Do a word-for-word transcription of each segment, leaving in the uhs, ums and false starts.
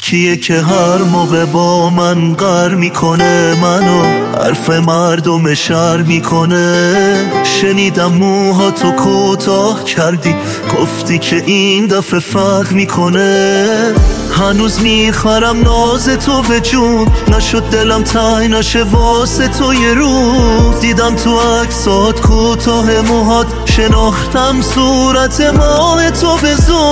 کیه که هر موقع با من قر میکنه منو حرف مردم شر میکنه. شنیدم موها تو کوتاه کردی گفتی که این دفعه فرق میکنه. هنوز میخرم ناز تو به جون نشد دلم تای نشه واسه تو یه روز. دیدم تو عکسات کوتاه موهات شناختم صورت ماه تو به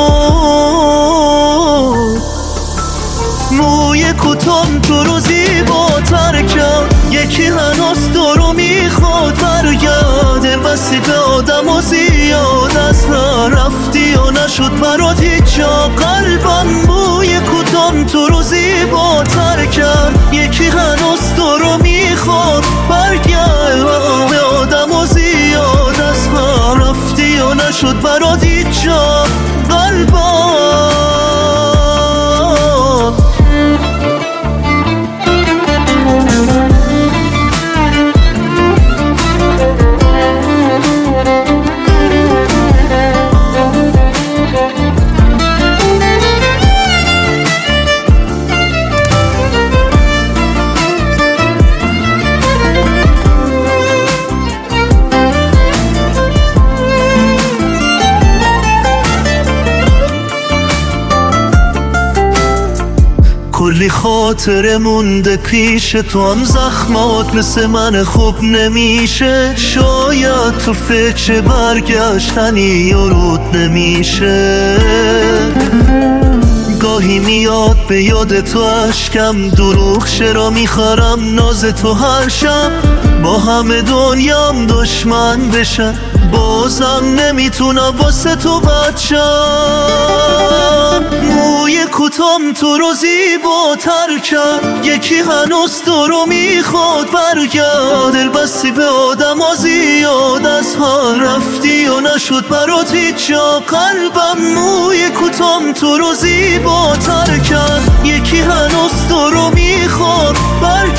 زود. موی کوتام تو رو زیباتر کرد یکی هنوز تو رو میخواد برگرده. بسی به آدم و زیاد از هر رفتی و نشد برات هیچ جا قلبم. موی کوتام تو رو زیباتر کرد یکی هنوز تو رو میخواد برگرده. به آدم و زیاد از هر رفتی و نشد برات هیچ جا قلبم. کلی خاطره مونده پیش تو هم زخمات مثل من خوب نمیشه. شاید تو فکر برگشتنی و رود نمیشه. گاهی میاد به یاد تو اشکم دروغ چرا میخرم ناز تو هر شب. با همه دنیام دشمن بشن بازم نمیتونم واسه تو بچم. موی کوتام تو رو زیباتر کرد یکی هنوز تو رو میخواد برگرد. دل بستی به آدم ها زیاد از هر رفتی و نشد برات هیچ جا قلبم. موی کوتام تو رو زیباتر کرد یکی هنوز تو رو میخواد برگرد.